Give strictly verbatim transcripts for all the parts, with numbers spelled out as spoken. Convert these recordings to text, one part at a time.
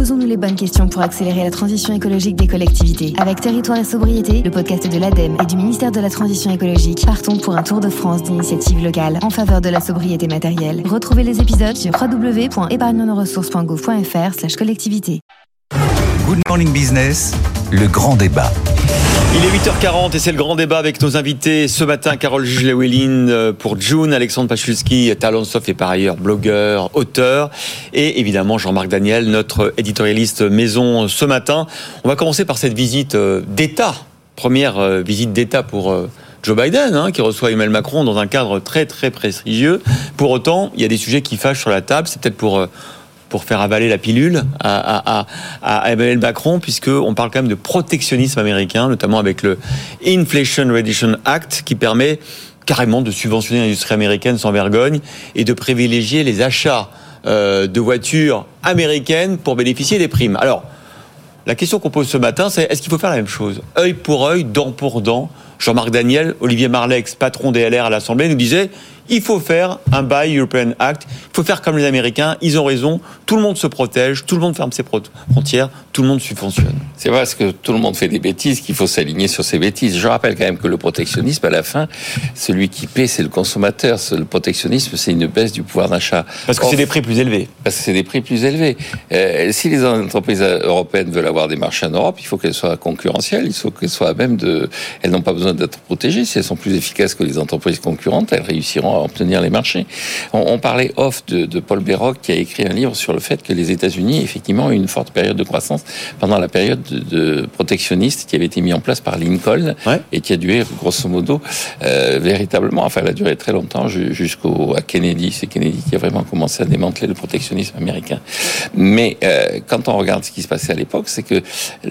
Posons-nous les bonnes questions pour accélérer la transition écologique des collectivités. Avec Territoire et Sobriété, le podcast de l'ADEME et du ministère de la Transition écologique, partons pour un tour de France d'initiatives locales en faveur de la sobriété matérielle. Retrouvez les épisodes sur w w w point épargne nos ressources point gouv point f r slash collectivité. Good Morning Business, le grand débat. Il est huit heures quarante et c'est le grand débat avec nos invités ce matin. Carole Juge-Lewellyn pour June, Alexandre Pachulski, Talentsoft et par ailleurs blogueur, auteur, et évidemment Jean-Marc Daniel, notre éditorialiste maison ce matin. On va commencer par cette visite d'État, première visite d'État pour Joe Biden, hein, qui reçoit Emmanuel Macron dans un cadre très très prestigieux. Pour autant, il y a des sujets qui fâchent sur la table. C'est peut-être pour... pour faire avaler la pilule à, à, à, à Emmanuel Macron, puisqu'on parle quand même de protectionnisme américain, notamment avec le Inflation Reduction Act, qui permet carrément de subventionner l'industrie américaine sans vergogne et de privilégier les achats euh, de voitures américaines pour bénéficier des primes. Alors, la question qu'on pose ce matin, c'est est-ce qu'il faut faire la même chose ? Œil pour œil, dent pour dent. Jean-Marc Daniel, Olivier Marleix, patron des L R à l'Assemblée, nous disait il faut faire un Buy European Act, il faut faire comme les Américains, ils ont raison, tout le monde se protège, tout le monde ferme ses frontières, tout le monde subventionne. C'est parce que tout le monde fait des bêtises qu'il faut s'aligner sur ces bêtises. Je rappelle quand même que le protectionnisme, à la fin, celui qui paie, c'est le consommateur. Le protectionnisme, c'est une baisse du pouvoir d'achat. Parce que Or, c'est des prix plus élevés. Parce que c'est des prix plus élevés. Euh, si les entreprises européennes veulent avoir des marchés en Europe, il faut qu'elles soient concurrentielles, il faut qu'elles soient à même de... Elles n'ont pas besoin d'être protégées. Si elles sont plus efficaces que les entreprises concurrentes, elles réussiront à obtenir les marchés. On, on parlait off de, de Paul Béroc, qui a écrit un livre sur le fait que les États-Unis, effectivement, ont eu une forte période de croissance pendant la période de, de protectionniste qui avait été mise en place par Lincoln, ouais. Et qui a duré, grosso modo, euh, véritablement, enfin, elle a duré très longtemps jusqu'au à Kennedy. C'est Kennedy qui a vraiment commencé à démanteler le protectionnisme américain. Mais euh, quand on regarde ce qui se passait à l'époque, c'est que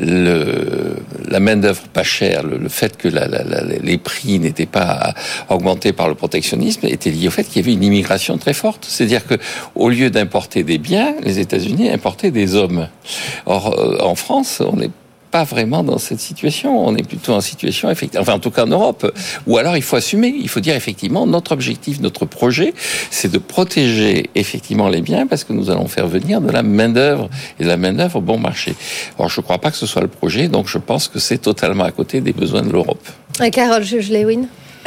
le, la main-d'œuvre pas chère, le, le fait que la, la, la, les prix n'étaient pas augmentés par le protectionnisme était lié au fait qu'il y avait une immigration très forte. C'est-à-dire que, au lieu d'importer des biens, les États-Unis importaient des hommes. Or, euh, en France, on n'est pas vraiment dans cette situation. On est plutôt en situation, effectivement, enfin, en tout cas en Europe. Ou alors, il faut assumer. Il faut dire, effectivement, notre objectif, notre projet, c'est de protéger, effectivement, les biens parce que nous allons faire venir de la main-d'œuvre et de la main-d'œuvre bon marché. Alors, je ne crois pas que ce soit le projet, donc je pense que c'est totalement à côté des besoins de l'Europe. Et Carole Juge-Lewellyn.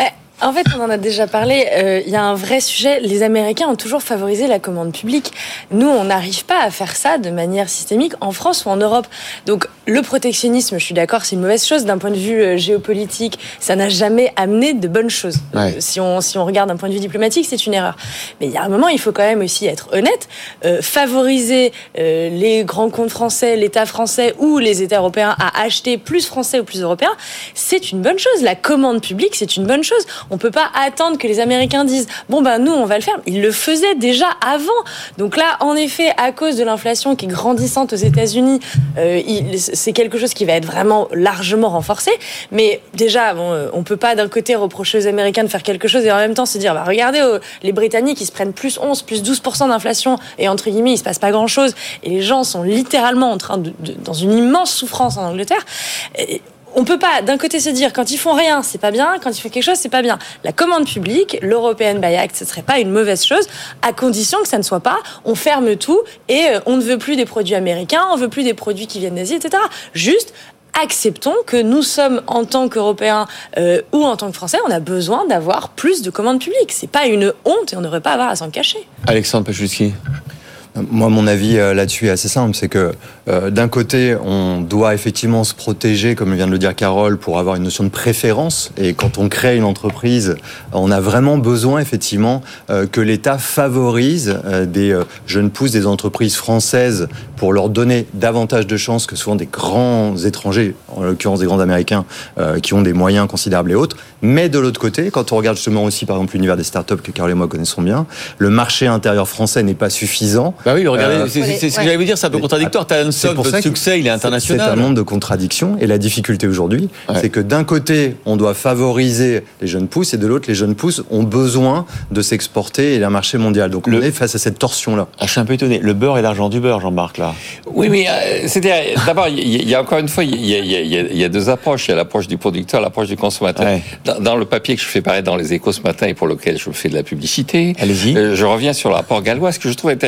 En fait, on en a déjà parlé, euh, il y a un vrai sujet. Les Américains ont toujours favorisé la commande publique. Nous, on n'arrive pas à faire ça de manière systémique en France ou en Europe. Donc, le protectionnisme, je suis d'accord, c'est une mauvaise chose. D'un point de vue euh, géopolitique, ça n'a jamais amené de bonnes choses. Ouais. Euh, si on, si on regarde d'un point de vue diplomatique, c'est une erreur. Mais il y a un moment, il faut quand même aussi être honnête. Euh, favoriser euh, les grands comptes français, l'État français ou les États européens à acheter plus français ou plus européens, c'est une bonne chose. La commande publique, c'est une bonne chose. On peut pas attendre que les Américains disent bon ben nous on va le faire. Ils le faisaient déjà avant. Donc là, en effet, à cause de l'inflation qui est grandissante aux États-Unis, euh, il, c'est quelque chose qui va être vraiment largement renforcé. Mais déjà, bon, euh, on peut pas d'un côté reprocher aux Américains de faire quelque chose et en même temps se dire bah regardez euh, les Britanniques ils se prennent plus onze, plus douze pour cent d'inflation et entre guillemets il se passe pas grand-chose et les gens sont littéralement en train de, de dans une immense souffrance en Angleterre. Et, on peut pas, d'un côté, se dire, quand ils font rien, c'est pas bien, quand ils font quelque chose, c'est pas bien. La commande publique, l'European Buy Act, ce serait pas une mauvaise chose, à condition que ça ne soit pas, on ferme tout et on ne veut plus des produits américains, on veut plus des produits qui viennent d'Asie, et cetera. Juste, acceptons que nous sommes, en tant qu'Européens euh, ou en tant que Français, on a besoin d'avoir plus de commandes publiques. C'est pas une honte et on n'aurait pas à avoir à s'en cacher. Alexandre Pachulski. Moi, mon avis euh, là-dessus est assez simple, c'est que euh, d'un côté, on doit effectivement se protéger, comme vient de le dire Carole, pour avoir une notion de préférence. Et quand on crée une entreprise, on a vraiment besoin effectivement euh, que l'État favorise euh, des euh, jeunes pousses, des entreprises françaises, pour leur donner davantage de chances que souvent des grands étrangers, en l'occurrence des grands Américains, euh, qui ont des moyens considérables et autres. Mais de l'autre côté, quand on regarde justement aussi, par exemple, l'univers des startups que Carole et moi connaissons bien, le marché intérieur français n'est pas suffisant. Bah oui, regardez, euh, c'est, c'est, c'est ce que j'allais vous dire, c'est un peu contradictoire. Talentsoft, votre succès, il est international. C'est un monde de contradictions. Et la difficulté aujourd'hui, ouais. c'est que d'un côté, on doit favoriser les jeunes pousses, et de l'autre, les jeunes pousses ont besoin de s'exporter et un marché mondial. Donc le... on est face à cette torsion-là. Ah, je suis un peu étonné. Le beurre et l'argent du beurre, Jean-Marc, là. Oui, mais euh, c'est-à-dire, d'abord, il y, y a encore une fois, il y, y, y, y a deux approches. Il y a l'approche du producteur, l'approche du consommateur. Ouais. Dans, dans le papier que je fais paraître dans les Échos ce matin et pour lequel je fais de la publicité, allez-y. Euh, je reviens sur le rapport gallois. Ce que je trouve intéressant dans le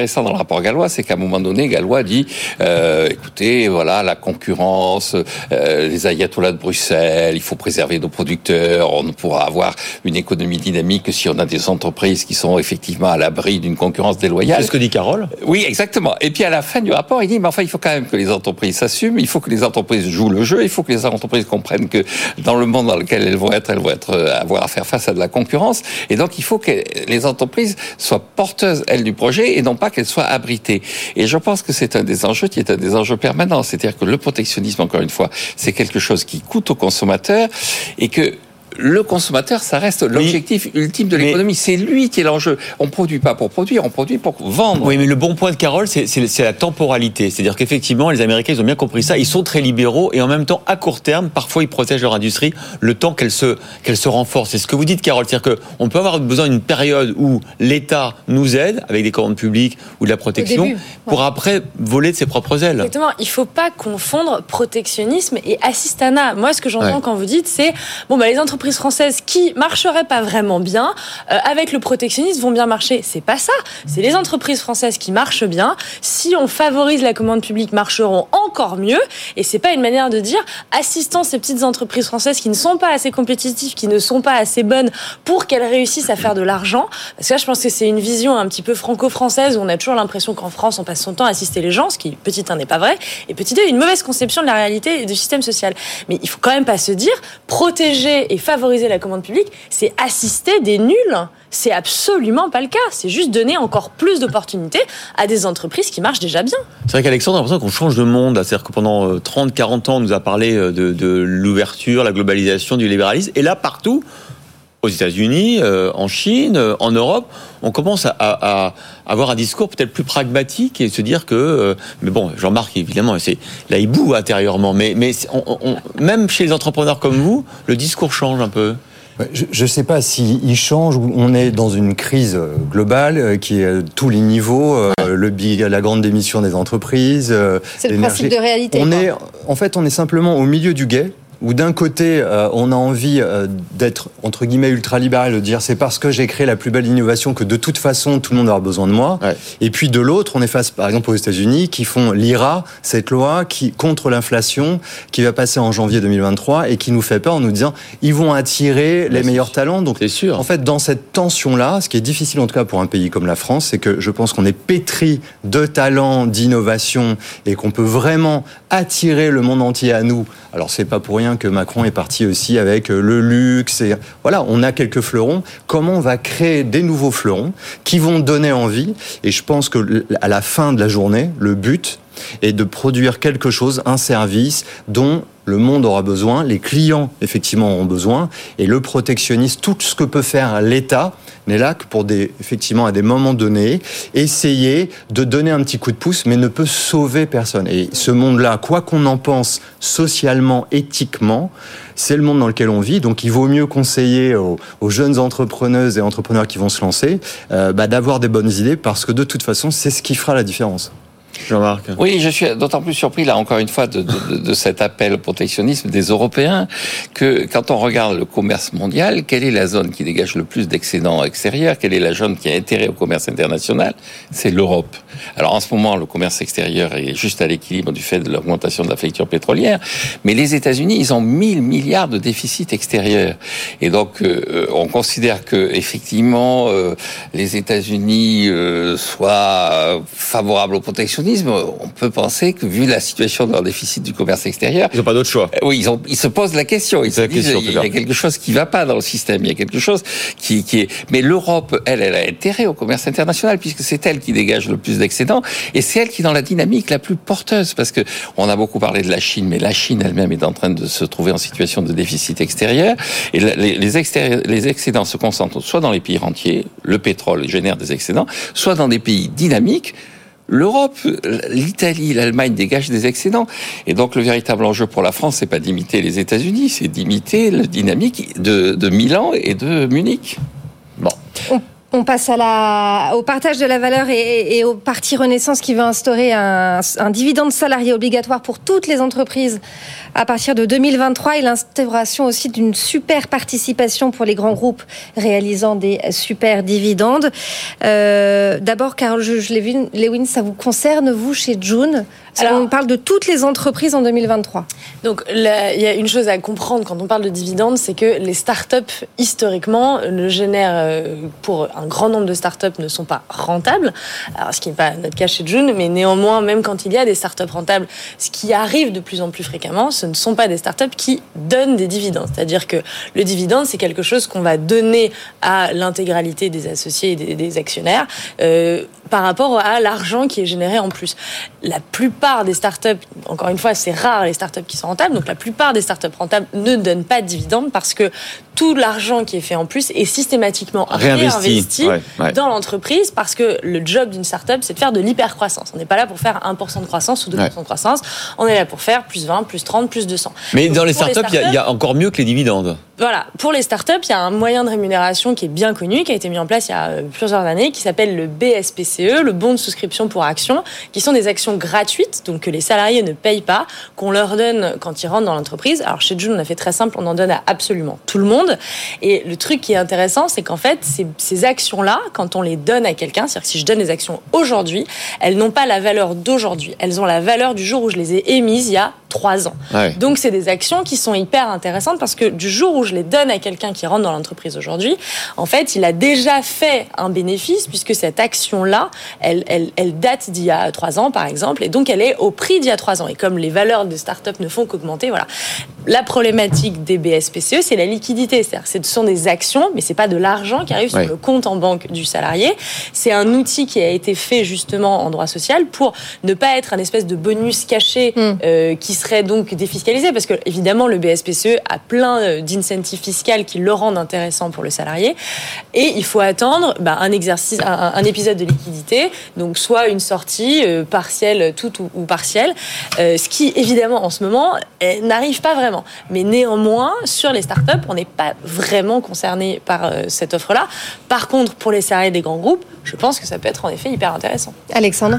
rapport Gallois, c'est qu'à un moment donné, Gallois dit euh, écoutez, voilà, la concurrence, euh, les ayatollahs de Bruxelles, il faut préserver nos producteurs, on ne pourra avoir une économie dynamique que si on a des entreprises qui sont effectivement à l'abri d'une concurrence déloyale. C'est ce que dit Carole. Oui, exactement. Et puis à la fin du rapport, il dit mais enfin, il faut quand même que les entreprises s'assument, il faut que les entreprises jouent le jeu, il faut que les entreprises comprennent que dans le monde dans lequel elles vont être, elles vont être avoir à faire face à de la concurrence, et donc il faut que les entreprises soient porteuses, elles, du projet, et non pas qu'elles soient abritées. Et je pense que c'est un des enjeux qui est un des enjeux permanents, c'est-à-dire que le protectionnisme, encore une fois, c'est quelque chose qui coûte aux consommateurs, et que le consommateur, ça reste l'objectif oui, ultime de l'économie. Mais c'est lui qui est l'enjeu. On ne produit pas pour produire, on produit pour vendre. Oui, mais le bon point de Carole, c'est, c'est, c'est la temporalité. C'est-à-dire qu'effectivement, les Américains, ils ont bien compris ça. Ils sont très libéraux et en même temps, à court terme, parfois, ils protègent leur industrie le temps qu'elle se, qu'elle se renforce. C'est ce que vous dites, Carole. C'est-à-dire qu'on peut avoir besoin d'une période où l'État nous aide avec des commandes publiques ou de la protection début, pour ouais. après voler de ses propres ailes. Exactement. Il ne faut pas confondre protectionnisme et assistanat. Moi, ce que j'entends ouais. quand vous dites, c'est bon, bah, les entreprises françaises qui marcheraient pas vraiment bien euh, avec le protectionnisme vont bien marcher. C'est pas ça. C'est les entreprises françaises qui marchent bien. Si on favorise la commande publique, marcheront encore mieux. Et c'est pas une manière de dire assistons ces petites entreprises françaises qui ne sont pas assez compétitives, qui ne sont pas assez bonnes pour qu'elles réussissent à faire de l'argent. Parce que là, je pense que c'est une vision un petit peu franco-française où on a toujours l'impression qu'en France, on passe son temps à assister les gens, ce qui, petit un, n'est pas vrai. Et petit deux, une mauvaise conception de la réalité et du système social. Mais il faut quand même pas se dire protéger et favoriser la commande publique, c'est assister des nuls. C'est absolument pas le cas. C'est juste donner encore plus d'opportunités à des entreprises qui marchent déjà bien. C'est vrai qu'Alexandre a l'impression qu'on change de monde. C'est-à-dire que pendant trente à quarante ans, on nous a parlé de, de l'ouverture, la globalisation, du libéralisme. Et là, partout, aux États-Unis, euh, en Chine, euh, en Europe, on commence à, à, à avoir un discours peut-être plus pragmatique et se dire que... Euh, mais bon, Jean-Marc, évidemment, c'est, là, il boue intérieurement. Mais, mais on, on, même chez les entrepreneurs comme vous, le discours change un peu. Je ne sais pas s'il change ou on est dans une crise globale qui est à tous les niveaux, euh, le, la grande démission des entreprises, euh, c'est le l'énergie. principe de réalité. On quoi. est, en fait, on est simplement au milieu du gué. Où d'un côté, euh, on a envie euh, d'être, entre guillemets, ultra-libéral, de dire c'est parce que j'ai créé la plus belle innovation que de toute façon, tout le monde aura besoin de moi. Ouais. Et puis de l'autre, on est face, par exemple, aux États-Unis, qui font l'I R A, cette loi qui contre l'inflation, qui va passer en janvier deux mille vingt-trois et qui nous fait peur en nous disant ils vont attirer les meilleurs talents. Donc, c'est sûr. En fait, dans cette tension-là, ce qui est difficile en tout cas pour un pays comme la France, c'est que je pense qu'on est pétri de talents, d'innovation et qu'on peut vraiment attirer le monde entier à nous. Alors, c'est pas pour rien que Macron est parti aussi avec le luxe. Et voilà, on a quelques fleurons. Comment on va créer des nouveaux fleurons qui vont donner envie? Et je pense que à la fin de la journée, le but est de produire quelque chose, un service dont le monde aura besoin, les clients effectivement auront besoin, et le protectionnisme, tout ce que peut faire l'État n'est là que pour des, effectivement à des moments donnés, essayer de donner un petit coup de pouce, mais ne peut sauver personne. Et ce monde-là, quoi qu'on en pense socialement, éthiquement, c'est le monde dans lequel on vit. Donc il vaut mieux conseiller aux, aux jeunes entrepreneuses et entrepreneurs qui vont se lancer euh, bah, d'avoir des bonnes idées, parce que de toute façon, c'est ce qui fera la différence. Jean-Marc. Oui, je suis d'autant plus surpris, là, encore une fois, de, de, de cet appel au protectionnisme des Européens, que quand on regarde le commerce mondial, quelle est la zone qui dégage le plus d'excédents extérieurs? Quelle est la zone qui a intérêt au commerce international? C'est l'Europe. Alors, en ce moment, le commerce extérieur est juste à l'équilibre du fait de l'augmentation de la facture pétrolière, mais les États-Unis, ils ont mille milliards de déficit extérieur. Et donc, euh, on considère que, effectivement, euh, les États-Unis euh, soient favorables au protectionnisme. On peut penser que, vu la situation de leur déficit du commerce extérieur, ils n'ont pas d'autre choix. Euh, oui, ils, ont, ils se posent la question. Ils se disent il y a quelque chose qui ne va pas dans le système. Il y a quelque chose qui, qui est. Mais l'Europe, elle, elle a intérêt au commerce international puisque c'est elle qui dégage le plus d'excédents et c'est elle qui est dans la dynamique la plus porteuse. Parce que on a beaucoup parlé de la Chine, mais la Chine elle-même est en train de se trouver en situation de déficit extérieur et les, les, extérieurs, les excédents se concentrent soit dans les pays rentiers, le pétrole génère des excédents, soit dans des pays dynamiques. L'Europe, l'Italie, l'Allemagne dégagent des excédents. Et donc, le véritable enjeu pour la France, c'est pas d'imiter les États-Unis, c'est d'imiter la dynamique de, de Milan et de Munich. Bon. On passe à la, au partage de la valeur et, et, et au parti Renaissance qui veut instaurer un, un dividende salarié obligatoire pour toutes les entreprises à partir de deux mille vingt-trois et l'instauration aussi d'une super participation pour les grands groupes réalisant des super dividendes. Euh, d'abord, Carole Juge-Lewin, ça vous concerne, vous, chez June ? Alors, on parle de toutes les entreprises en deux mille vingt-trois. Donc, là, il y a une chose à comprendre quand on parle de dividendes, c'est que les startups, historiquement, ne génèrent, pour un grand nombre de startups, ne sont pas rentables. Alors, ce qui n'est pas notre cas chez June, mais néanmoins, même quand il y a des startups rentables, ce qui arrive de plus en plus fréquemment, ce ne sont pas des startups qui donnent des dividendes. C'est-à-dire que le dividende, c'est quelque chose qu'on va donner à l'intégralité des associés et des, des actionnaires euh, par rapport à l'argent qui est généré en plus. La plupart des startups, encore une fois, c'est rare les startups qui sont rentables, donc la plupart des startups rentables ne donnent pas de dividendes parce que tout l'argent qui est fait en plus est systématiquement réinvesti, réinvesti ouais, ouais. dans l'entreprise parce que le job d'une startup, c'est de faire de l'hypercroissance. On n'est pas là pour faire un pour cent de croissance ou deux pour cent ouais. de croissance, on est là pour faire plus vingt, plus trente, plus deux cents. Mais donc, dans les startups, il y, y a encore mieux que les dividendes. Voilà, pour les startups, il y a un moyen de rémunération qui est bien connu, qui a été mis en place il y a plusieurs années, qui s'appelle le B S P C E, le bon de souscription pour actions, qui sont des actions gratuites, donc que les salariés ne payent pas, qu'on leur donne quand ils rentrent dans l'entreprise. Alors chez June, on a fait très simple, on en donne à absolument tout le monde. Et le truc qui est intéressant, c'est qu'en fait, ces, ces actions-là, quand on les donne à quelqu'un, c'est-à-dire que si je donne des actions aujourd'hui, elles n'ont pas la valeur d'aujourd'hui. Elles ont la valeur du jour où je les ai émises il y a trois ans. Ouais. Donc c'est des actions qui sont hyper intéressantes parce que du jour où je les donne à quelqu'un qui rentre dans l'entreprise aujourd'hui, en fait, il a déjà fait un bénéfice puisque cette action-là, elle, elle, elle date d'il y a trois ans, par exemple, et donc elle est au prix d'il y a trois ans. Et comme les valeurs des startups ne font qu'augmenter, voilà. La problématique des B S P C E, c'est la liquidité. C'est-à-dire que ce sont des actions, mais c'est pas de l'argent qui arrive ouais. sur le compte en banque du salarié. C'est un outil qui a été fait justement en droit social pour ne pas être un espèce de bonus caché mmh. euh, qui serait donc défiscalisé, parce que évidemment le B S P C E a plein d'incentives fiscales qui le rendent intéressant pour le salarié, et il faut attendre bah, un exercice, un, un épisode de liquidité, donc soit une sortie euh, partielle, toute ou, ou partielle, euh, ce qui évidemment en ce moment euh, n'arrive pas vraiment. Mais néanmoins sur les startups, on n'est pas vraiment concerné par euh, cette offre-là. Par contre, pour les salariés des grands groupes, je pense que ça peut être en effet hyper intéressant. Alexandre.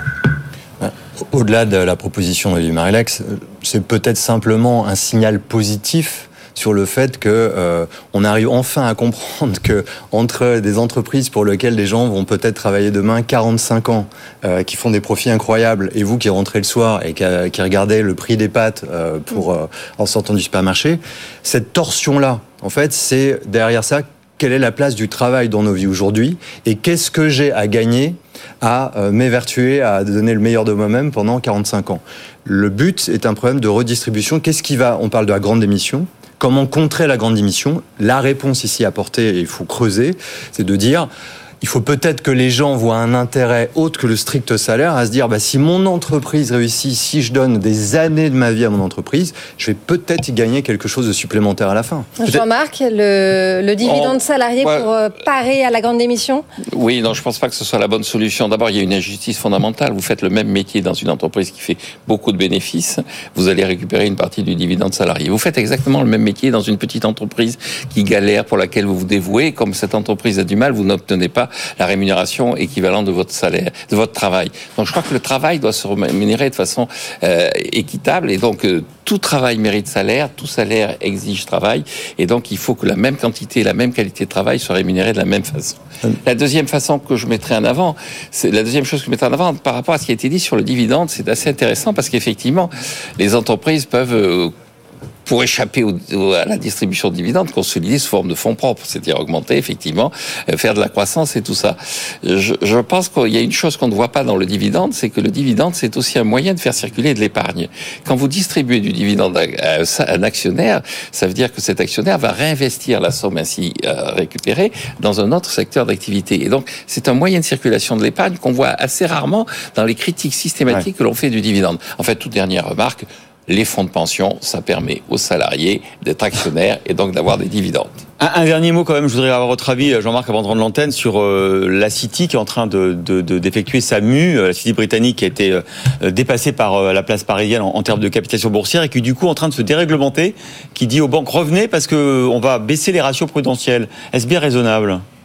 Au-delà de la proposition de Marilex, c'est peut-être simplement un signal positif sur le fait que euh, on arrive enfin à comprendre que entre des entreprises pour lesquelles des gens vont peut-être travailler demain quarante-cinq ans, euh, qui font des profits incroyables, et vous qui rentrez le soir et qui, qui regardez le prix des pâtes euh, pour euh, en sortant du supermarché, cette torsion-là, en fait, c'est derrière ça. Quelle est la place du travail dans nos vies aujourd'hui et qu'est-ce que j'ai à gagner à euh, m'évertuer, à donner le meilleur de moi-même pendant quarante-cinq ans. Le but est un problème de redistribution. Qu'est-ce qui va, on parle de la grande démission, comment contrer la grande démission? La réponse ici apportée, et il faut creuser, c'est de dire... Il faut peut-être que les gens voient un intérêt autre que le strict salaire à se dire bah, si mon entreprise réussit, si je donne des années de ma vie à mon entreprise, je vais peut-être y gagner quelque chose de supplémentaire à la fin. Jean-Marc, le, le dividende salarié ouais. pour parer à la grande démission? Oui, non, je ne pense pas que ce soit la bonne solution. D'abord, il y a une injustice fondamentale. Vous faites le même métier dans une entreprise qui fait beaucoup de bénéfices, vous allez récupérer une partie du dividende salarié. Vous faites exactement le même métier dans une petite entreprise qui galère, pour laquelle vous vous dévouez. Comme cette entreprise a du mal, vous n'obtenez pas la rémunération équivalente de votre salaire, de votre travail. Donc je crois que le travail doit se rémunérer de façon euh, équitable, et donc euh, tout travail mérite salaire, tout salaire exige travail, et donc il faut que la même quantité, la même qualité de travail soit rémunérée de la même façon. La deuxième façon que je mettrai en avant, c'est la deuxième chose que je mettrai en avant par rapport à ce qui a été dit sur le dividende, c'est assez intéressant parce qu'effectivement les entreprises peuvent euh, pour échapper au, au, à la distribution de dividendes, consolider sous forme de fonds propres, c'est-à-dire augmenter, effectivement, euh, faire de la croissance et tout ça. Je, je pense qu'il y a une chose qu'on ne voit pas dans le dividende, c'est que le dividende, c'est aussi un moyen de faire circuler de l'épargne. Quand vous distribuez du dividende à, à un actionnaire, ça veut dire que cet actionnaire va réinvestir la somme ainsi euh, récupérée dans un autre secteur d'activité. Et donc, c'est un moyen de circulation de l'épargne qu'on voit assez rarement dans les critiques systématiques ouais. que l'on fait du dividende. En fait, toute dernière remarque, les fonds de pension, ça permet aux salariés d'être actionnaires et donc d'avoir des dividendes. Un, un dernier mot quand même, je voudrais avoir votre avis, Jean-Marc, avant de rendre l'antenne, sur euh, la City qui est en train de, de, de, d'effectuer sa mue, euh, la City britannique qui a été euh, dépassée par euh, la place parisienne en, en termes de capitalisation boursière et qui du coup est en train de se déréglementer, qui dit aux banques revenez parce qu'on va baisser les ratios prudentiels. Est-ce bien raisonnable ?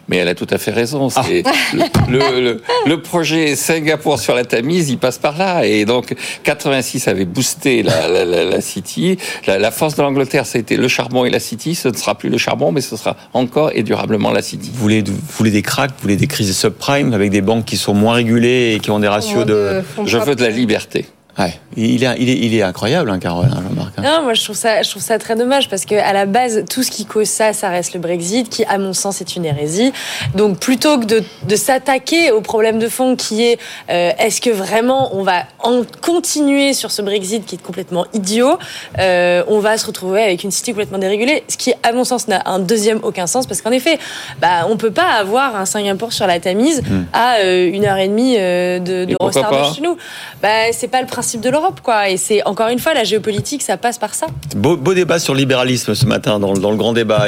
Mais elle a tout à fait raison. C'est ah. le, le, le, le projet Singapour sur la Tamise, il passe par là. Et donc, quatre-vingt-six avait boosté la, la, la, la City. La, la force de l'Angleterre, ça a été le charbon et la City. Ce ne sera plus le charbon, mais ce sera encore et durablement la City. Vous voulez, vous voulez des cracks, vous voulez des crises subprime avec des banques qui sont moins régulées et qui ont des ratios de... Je veux de la liberté. Ouais, il est, il est, il est incroyable, hein, Carole, hein, Jean-Marc. Hein. Non, moi je trouve ça, je trouve ça très dommage parce que à la base, tout ce qui cause ça, ça reste le Brexit, qui, à mon sens, est une hérésie. Donc, plutôt que de, de s'attaquer au problème de fond, qui est euh, est-ce que vraiment on va en continuer sur ce Brexit qui est complètement idiot, euh, on va se retrouver avec une City complètement dérégulée, ce qui, à mon sens, n'a un deuxième aucun sens parce qu'en effet, bah, on peut pas avoir un Singapour sur la Tamise mmh. à euh, une heure et demie euh, de, de Rostard chez nous. Bah, c'est pas le principe de l'Europe, quoi. Et c'est, encore une fois, la géopolitique, ça passe par ça. Beau, beau débat sur le libéralisme ce matin dans, dans le grand débat.